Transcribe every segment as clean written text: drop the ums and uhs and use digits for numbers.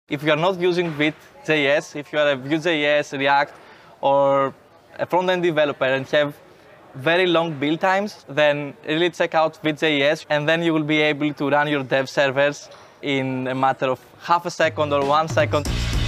If you are not using Vite.js, if you are a Vue.js, React, or a front-end developer and have very long build times, then really check out Vite.js, and then you will be able to run your dev servers in a matter of half a second or 1 second.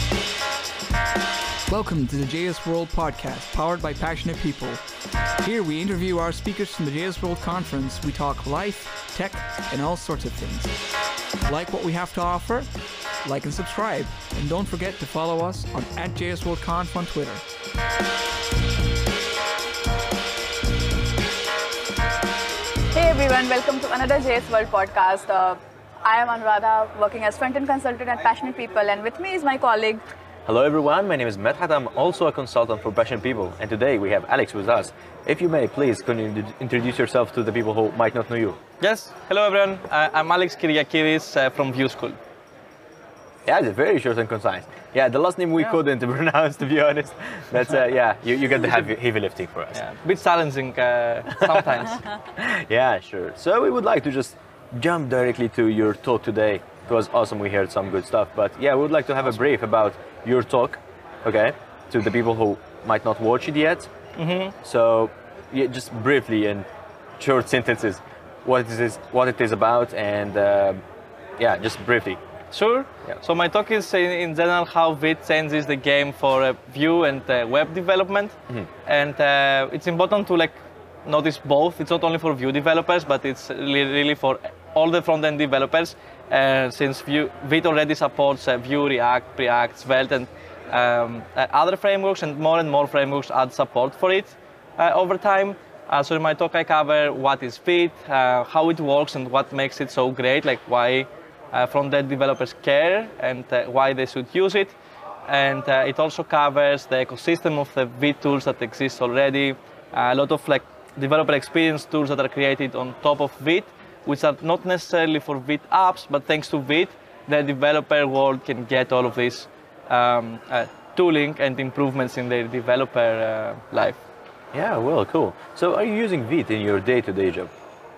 Welcome to the JS World podcast, powered by passionate people. Here we interview our speakers from the JS World Conference. We talk life, tech, and all sorts of things. Like what we have to offer? Like and subscribe. And don't forget to follow us on @JSWorldConf on Twitter. Hey everyone, welcome to another JS World podcast. I am Anuradha, working as front-end consultant at Passionate People, and with me is my colleague. Hello everyone, my name is Medhat. I'm also a consultant for Passionate People, and today we have Alex with us. If you may, please, can you introduce yourself to the people who might not know you? Yes, hello everyone. I'm Alex Kyriakidis from Vue School. Yeah, it's very short and concise. Yeah, the last name we couldn't pronounce, to be honest. That's, you get the heavy lifting for us. Yeah, a bit challenging sometimes. Yeah, sure. So we would like to just jump directly to your talk today. It was awesome, we heard some good stuff, but yeah, we would like to have a brief about your talk, okay, to the people who might not watch it yet. So, yeah, just briefly in short sentences, what it is about, and yeah, just briefly. Sure. Yeah. So my talk is in general how Vite changes the game for Vue and web development, and it's important to notice both. It's not only for Vue developers, but it's really for all the front-end developers. Since Vite already supports Vue, React, Svelte, and other frameworks, and more frameworks add support for it over time. So in my talk I cover what is Vite, how it works, and what makes it so great, like why front-end developers care and why they should use it. And it also covers the ecosystem of the Vite tools that exist already, a lot of developer experience tools that are created on top of Vite, which are not necessarily for Vite apps, but thanks to Vite, the developer world can get all of this tooling and improvements in their developer life. Yeah, well, cool. So are you using Vite in your day-to-day job?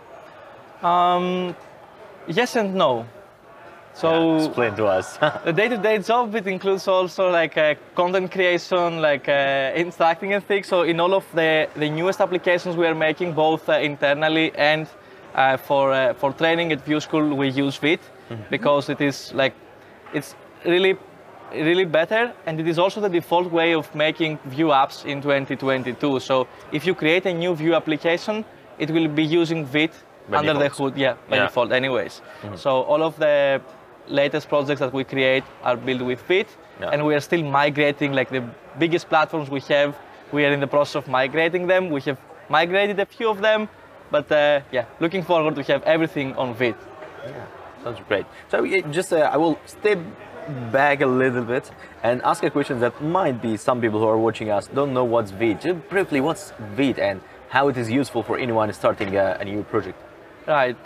Yes and no. So yeah, explain to us. The day-to-day job, it includes also content creation, interacting and things. So in all of the newest applications we are making, both internally and for training at Vue School, we use Vite because it is it's really better, and it is also the default way of making Vue apps in 2022. So if you create a new Vue application, it will be using Vite under the hood, by default anyways. So all of the latest projects that we create are built with Vite, and we are still migrating the biggest platforms we have. We are in the process of migrating them. We have migrated a few of them, but looking forward to have everything on Vite. Yeah, sounds great. So I will step back a little bit and ask a question that might be some people who are watching us don't know what's Vite. Just briefly, what's Vite and how it is useful for anyone starting a new project? Right.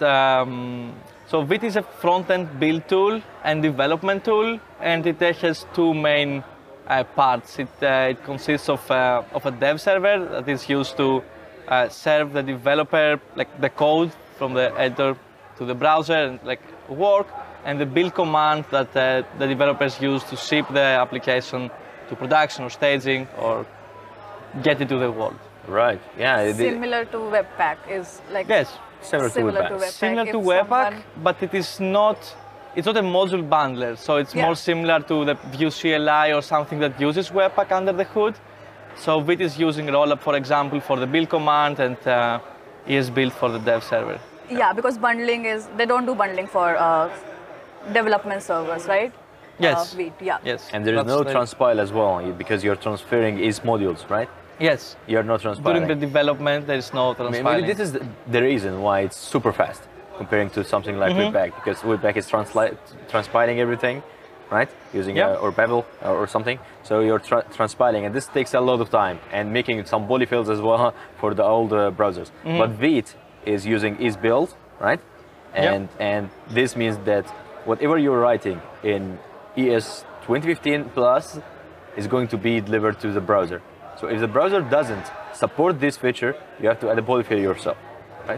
So Vite is a front-end build tool and development tool, and it has two main parts. It consists of a dev server that is used to serve the developer the code from the editor to the browser and work, and the build command that the developers use to ship the application to production or staging or get it to the world. Right. Yeah. Similar to Webpack is yes. Similar to Webpack. Similar to Webpack, but it's not a module bundler. So it's more similar to the Vue CLI or something that uses Webpack under the hood. So Vite is using Rollup, for example, for the build command, and ESBuild for the dev server. Yeah, because they don't do bundling for development servers, right? Yes. Vite, yeah. Yes. And there is no transpile as well, because you're transferring is modules, right? Yes. You're not transpiling. During the development, there is no transpiling. Maybe this is the reason why it's super fast comparing to something like Webpack, because Webpack is transpiling everything, right? Using or Babel or something. So you're transpiling, and this takes a lot of time and making some polyfills as well for the old browsers. But Vite is using ESBuild, right? And this means that whatever you're writing in ES 2015 plus is going to be delivered to the browser. So if the browser doesn't support this feature, you have to add a polyfill yourself, right?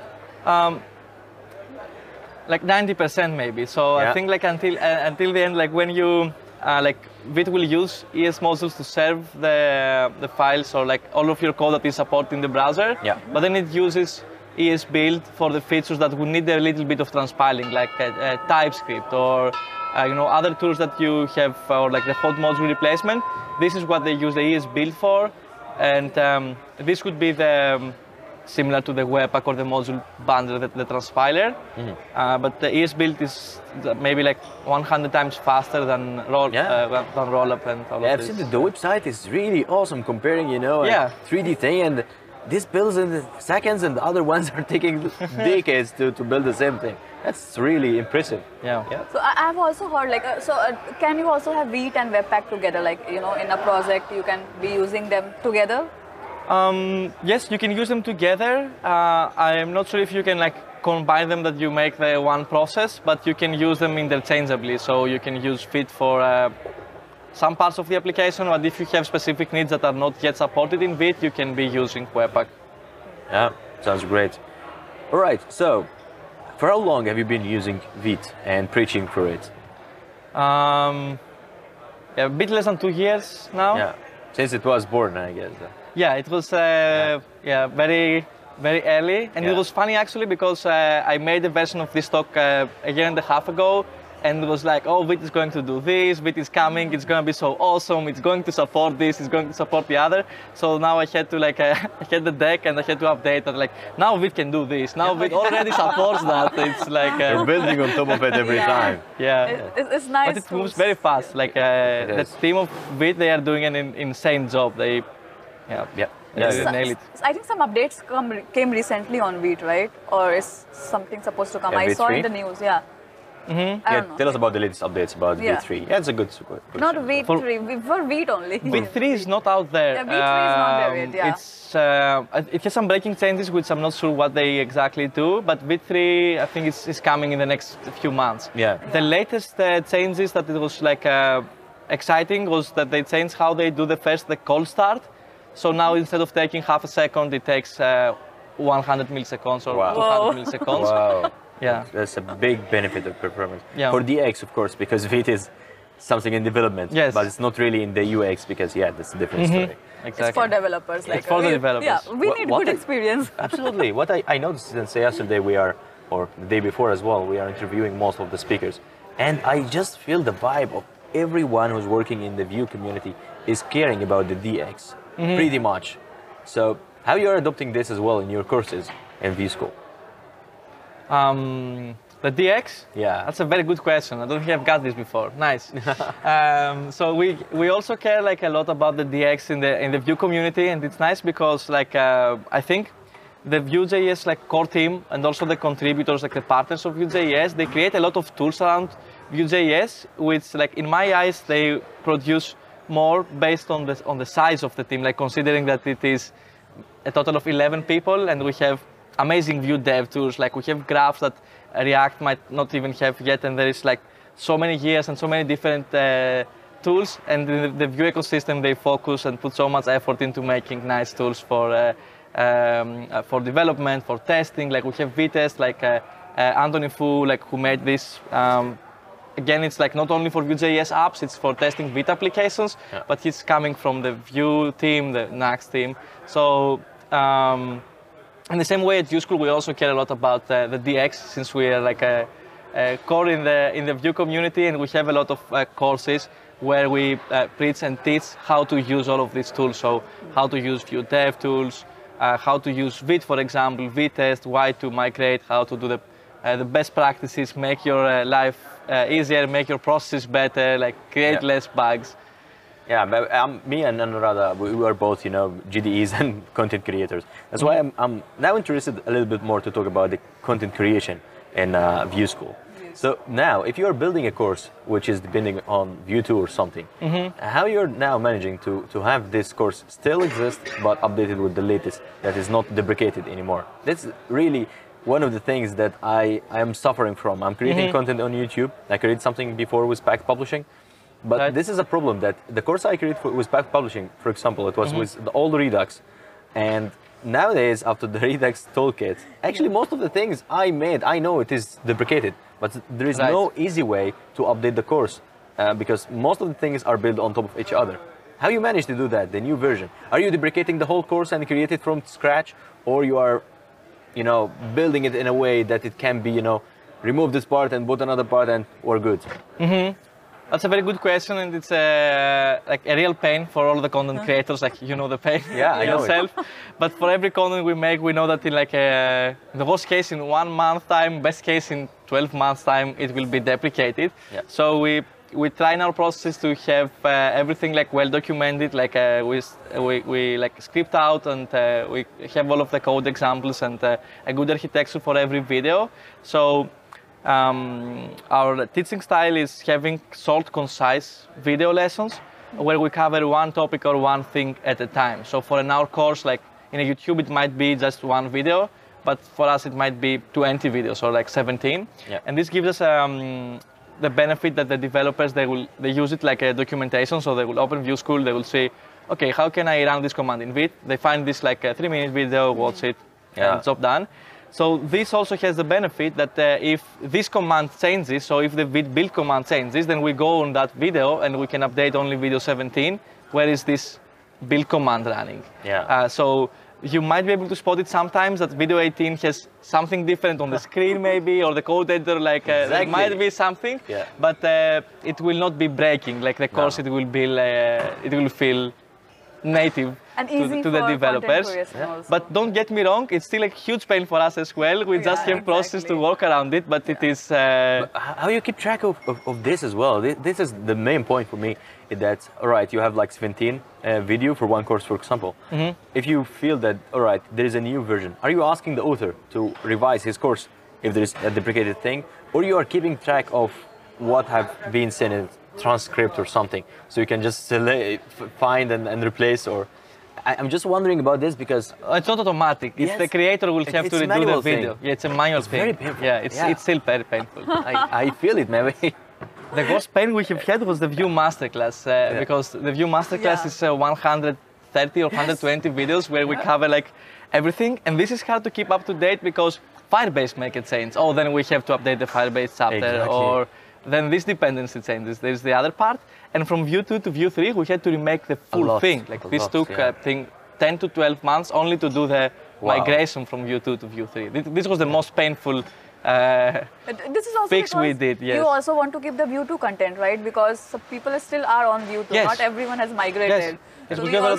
Like 90% maybe. So I think until the end, when you like Vite will use ES modules to serve the files or like all of your code that is supported in the browser. Yeah. But then it uses ES build for the features that will need a little bit of transpiling, like TypeScript or other tools that you have, or like the hot module replacement. This is what they use the ES build for, and this would be the similar to the Webpack or the module bundle, the transpiler. But the ES build is maybe like 100 times faster than Rollup and all of I've this. seen that the website is really awesome comparing, a 3D thing, and this builds in seconds and the other ones are taking decades to build the same thing. That's really impressive. Yeah. So I've also heard can you also have Vite and Webpack together, like in a project you can be using them together? Yes, you can use them together. I am not sure if you can like combine them, that you make the one process, but you can use them interchangeably. So you can use Vite for some parts of the application, but if you have specific needs that are not yet supported in Vite, you can be using Webpack. Yeah, sounds great. All right, so for how long have you been using Vite and preaching for it? A bit less than 2 years now. Yeah, since it was born, I guess. Yeah, it was very, very early, and it was funny actually because I made a version of this talk a year and a half ago, and it was like, oh, Vite is going to do this, Vite is coming, it's going to be so awesome, it's going to support this, it's going to support the other. So now I had to I had the deck and I had to update that, now Vite can do this, now Vite already supports that. It's like you're building on top of it every time. Yeah, it's nice. but it moves very fast. The team of Vite, they are doing an insane job. They nail it. I think some updates came recently on Vite, right? Or is something supposed to come? I saw in the news. Yeah. I don't know. Tell us about the latest updates about Vite 3. Yeah, it's a good Not Vite 3, for Vite only. Vite 3 is not out there. Yeah, Vite 3 is not there yet, yeah. It has some breaking changes, which I'm not sure what they exactly do, but Vite 3, I think is coming in the next few months. Yeah. The latest changes that it was exciting was that they changed how they do the cold start. So now instead of taking half a second, it takes 100 milliseconds or 200 milliseconds. Wow. Yeah. That's a big benefit of performance. Yeah. For DX, of course, because Vite is something in development, but it's not really in the UX because, that's a different story. Exactly. It's for developers. It's for the developers. Yeah, we need good experience. Absolutely. What I noticed since yesterday or the day before as well, we are interviewing most of the speakers. And I just feel the vibe of everyone who's working in the Vue community is caring about the DX, pretty much. So how you're adopting this as well in your courses in Vue School? The DX? Yeah. That's a very good question. I don't think I've got this before. Nice. So we also care a lot about the DX in the Vue community, and it's nice because I think the Vue.js core team and also the contributors, the partners of Vue.js, they create a lot of tools around Vue.js, which in my eyes they produce more based on the size of the team, considering that it is a total of 11 people and we have amazing Vue dev tools. We have graphs that React might not even have yet, and there is so many years and so many different tools. And in the Vue ecosystem, they focus and put so much effort into making nice tools for development, for testing. We have Vitest, Anthony Fu, who made this. Again, it's not only for Vue.js apps, it's for testing Vite applications, but he's coming from the Vue team, the Next team. So. In the same way at Vue School, we also care a lot about the DX, since we are a core in the Vue community, and we have a lot of courses where we preach and teach how to use all of these tools. So how to use Vue dev tools, how to use Vite, for example, Vitest, why to migrate, how to do the best practices, make your life easier, make your processes better, create less bugs. Yeah, but me and Anuradha, we are both, GDEs and content creators. That's why I'm now interested a little bit more to talk about the content creation in Vue School. So now, if you are building a course which is depending on Vue 2 or something, how you're now managing to have this course still exist but updated with the latest that is not deprecated anymore? That's really one of the things that I am suffering from. I'm creating content on YouTube. I created something before with Pack Publishing. But this is a problem that the course I created with Pack Publishing, for example, it was with the old Redux. And nowadays, after the Redux toolkit, actually most of the things I made, I know it is deprecated, but there is no easy way to update the course because most of the things are built on top of each other. How you manage to do that, the new version? Are you deprecating the whole course and create it from scratch, or you are, building it in a way that it can be, remove this part and put another part and we're good? That's a very good question, and it's a real pain for all the content creators. Like, the pain I know yourself. But for every content we make, we know that in the worst case in 1 month time, best case in 12 months time, it will be deprecated. Yeah. So we try in our process to have everything well documented, we script out, and we have all of the code examples and a good architecture for every video. So our teaching style is having short, concise video lessons where we cover one topic or one thing at a time. So for an hour course, like in a YouTube, it might be just one video, but for us it might be 20 videos or 17. Yeah. And this gives us the benefit that the developers, they use it like a documentation. So they will open Vue School, they will say, okay, how can I run this command in Vite? They find this a 3-minute video, watch it, and job done. So this also has the benefit that if this command changes, so if the Vite build command changes, then we go on that video and we can update only video 17, where is this build command running. Yeah. So you might be able to spot it sometimes that video 18 has something different on the screen maybe, or the code editor, there might be something, but it will not be breaking. The course, it will be, it will feel native and easy to the developers. But don't get me wrong, it's still a huge pain for us as well. We just have process to work around it, but it is... How you keep track of this as well? This is the main point for me, is that, all right, you have 17 video for one course, for example. If you feel that, all right, there is a new version, are you asking the author to revise his course if there is a deprecated thing, or you are keeping track of what have been sent in transcript or something, so you can just find and replace? Or I'm just wondering about this because it's not automatic. It's the creator will have to redo the video. Yeah, it's a manual thing. Very painful. Yeah, it's still very painful. I feel it, maybe. The worst pain we have had was the Vue Masterclass, because the Vue Masterclass is 130 or 120 videos where we cover everything, and this is hard to keep up to date because Firebase make a change. Oh, then we have to update the Firebase chapter, or then this dependency changes. There's the other part, and from Vue 2 to Vue 3, we had to remake the full thing. This took, I think, 10 to 12 months only to do the migration from Vue 2 to Vue 3. This was the most painful this is also fix we did. Yes. You also want to keep the Vue 2 content, right? Because some people still are on Vue 2. Yes. Not everyone has migrated. Yes. So we have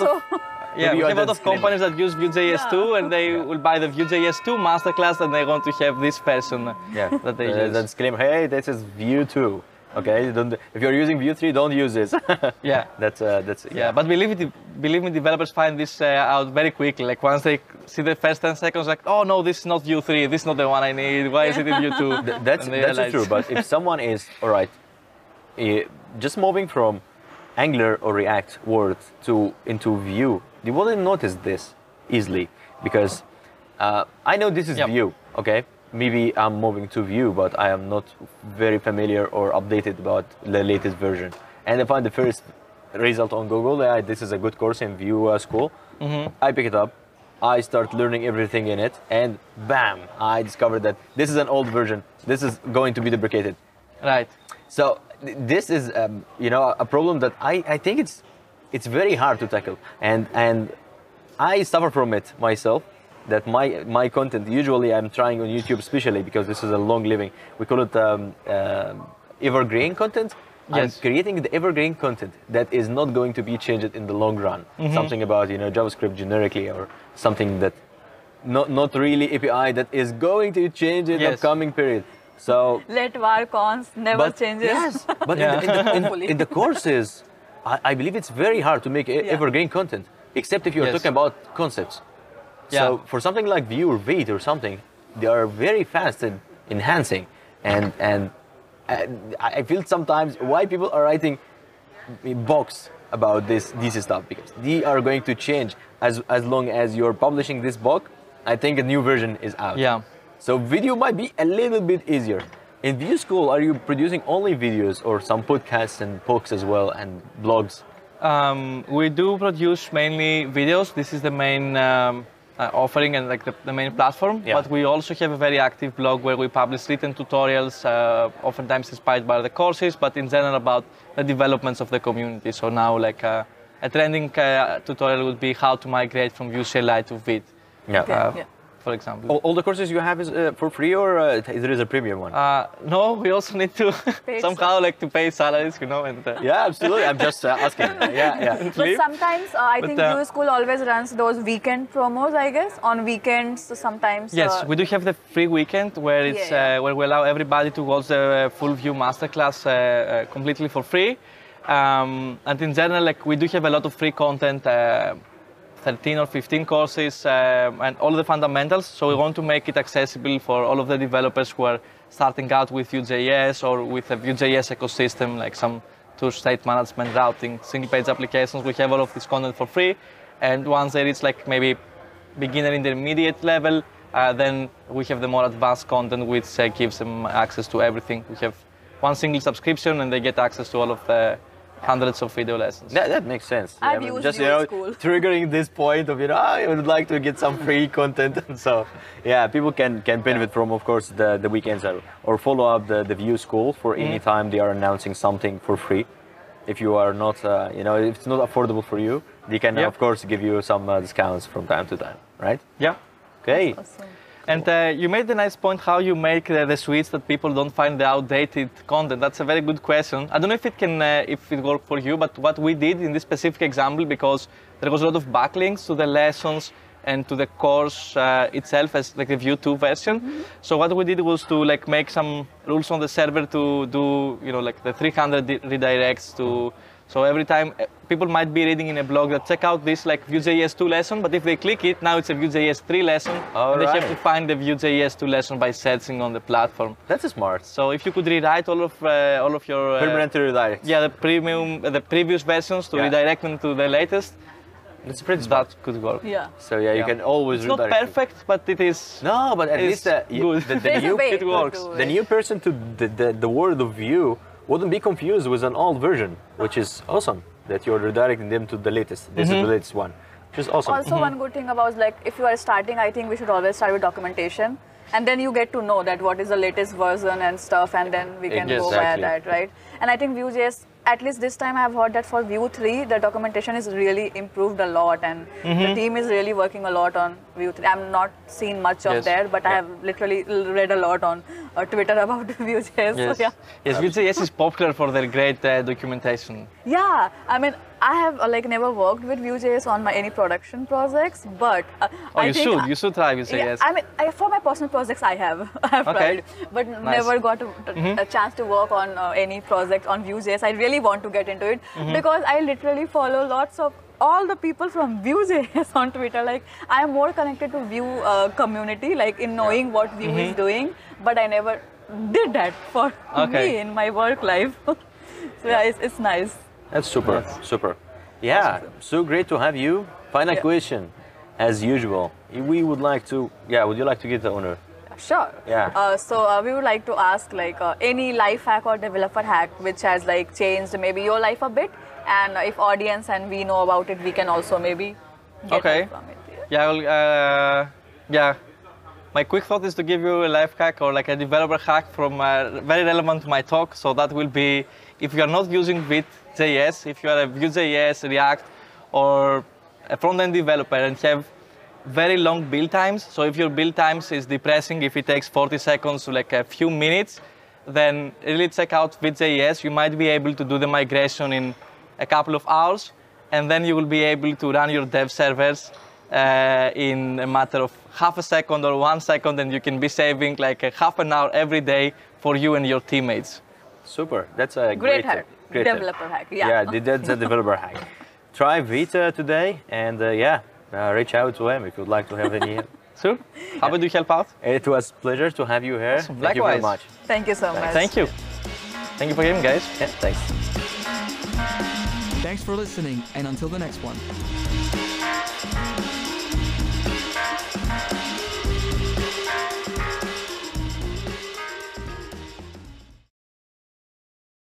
a lot of companies that use Vue.js 2, and they will buy the Vue.js 2 masterclass, and they want to have this version that they use. Then claim, hey, this is Vue 2. Okay, if you're using Vue 3, don't use this. That's but believe me, developers find this out very quickly. Once they see the first 10 seconds, oh no, this is not Vue 3. This is not the one I need. Why is it in Vue 2? That's true. But if someone is just moving from Angular or React Word into Vue, you wouldn't notice this easily because I know this is Vue. Okay. Maybe I'm moving to Vue, but I am not very familiar or updated about the latest version. And I find the first result on Google, this is a good course in Vue School. I pick it up, I start learning everything in it, and bam, I discovered that this is an old version. This is going to be deprecated. Right. So this is, a problem that I think it's very hard to tackle, and I suffer from it myself. That my content, usually I'm trying on YouTube especially because this is a long living. We call it evergreen content. Yes. I'm creating the evergreen content that is not going to be changed in the long run. Something about JavaScript generically, or something that not really API that is going to change in the upcoming period. So let var cons never changes. Yes, but in the courses, I believe it's very hard to make evergreen content, except if you're talking about concepts. So for something like Vue or Vite or something, they are very fast in enhancing, and I feel sometimes why people are writing books about this stuff, because they are going to change as long as you're publishing this book. I think a new version is out. Yeah. So video might be a little bit easier. In Vue School, are you producing only videos or some podcasts and books as well and blogs? We do produce mainly videos. This is the main offering and like the main platform. Yeah. But we also have a very active blog where we publish written tutorials, oftentimes inspired by the courses, but in general about the developments of the community. So now like a trending tutorial would be how to migrate from Vue CLI to Vite. Yeah. For example. All the courses you have is for free, or there is a premium one? No, we also need to somehow like to pay salaries, you know. And yeah, absolutely. I'm just asking. Yeah. But sometimes I think Vue School always runs those weekend promos, I guess, on weekends sometimes. Yes, we do have the free weekend where it's where we allow everybody to watch the full Vue masterclass completely for free. And in general, like we do have a lot of free content. 13 or 15 courses and all the fundamentals. So we want to make it accessible for all of the developers who are starting out with Vue.js or with a Vue.js ecosystem, like some tour state management, routing, single page applications. We have all of this content for free. And once they reach like maybe beginner intermediate level, then we have the more advanced content which gives them access to everything. We have one single subscription and they get access to all of the hundreds of video lessons. That makes sense. I've used just Vue School. Triggering this point of I would like to get some free content, and so yeah, people can benefit from, of course, the weekends or follow up the Vue School for any time they are announcing something for free. If you are not, if it's not affordable for you, they can of course give you some discounts from time to time, right? Yeah. Okay. Awesome. And you made the nice point how you make the switch that people don't find the outdated content. That's a very good question. I don't know if it can, if it worked for you, but what we did in this specific example, because there was a lot of backlinks to the lessons and to the course itself as like the Vue 2 version. So what we did was to like make some rules on the server to do, like the 300 redirects to. So every time people might be reading in a blog that check out this like Vue.js 2 lesson, but if they click it, now it's a Vue.js 3 lesson. And they have to find the Vue.js 2 lesson by searching on the platform. That's smart. So if you could rewrite all of your permanent redirect. Yeah, the previous versions to redirect them to the latest. It's pretty smart. That could work. Yeah. So you can always redirect. It's not perfect, but it is. No, but at least good. the new it works. The new person to the world of Vue wouldn't be confused with an old version, which is awesome that you're redirecting them to the latest. This is the latest one, which is awesome. Also, one good thing about like if you are starting, I think we should always start with documentation, and then you get to know that what is the latest version and stuff, and then we can go via that, right? And I think Vue.js, at least this time, I have heard that for Vue 3, the documentation is really improved a lot, and the team is really working a lot on Vue 3. I'm not seen much of there, but I have literally read a lot on Twitter about Vue.js. Yes, So, yes, Vue.js is popular for their great documentation. Yeah, I mean, I have never worked with Vue.js on any production projects, but you should try Vue.js. Yeah, I mean, for my personal projects, I have tried, but never got a chance to work on any project on Vue.js. I really want to get into it because I literally follow lots of all the people from Vue.js on Twitter. Like, I am more connected to Vue community, like in knowing what Vue is doing, but I never did that for me in my work life. So yeah, it's nice. That's super, super. Yeah, awesome. So great to have you. Final question, as usual. We would like to, would you like to get the honor? Sure. Yeah. So we would like to ask any life hack or developer hack which has changed maybe your life a bit, and if audience and we know about it, we can also maybe get help from it. Yeah, my quick thought is to give you a life hack or like a developer hack from very relevant to my talk. So that will be, if you are not using Vite.js, if you are a Vue.js, React, or a front-end developer and have very long build times. So if your build times is depressing, if it takes 40 seconds to like a few minutes, then really check out Vite.js. You might be able to do the migration in a couple of hours, and then you will be able to run your dev servers in a matter of half a second or 1 second, and you can be saving like a half an hour every day for you and your teammates. Super. That's a great hack. Developer hack. Yeah, that's a developer hack. Try Vite today, and reach out to him if you'd like to have any help. Sure. How about you help out? It was a pleasure to have you here. Awesome. Thank you very much. Thank you so much. Thank you. Thank you for coming, guys. Yeah, thanks. Thanks for listening, and until the next one.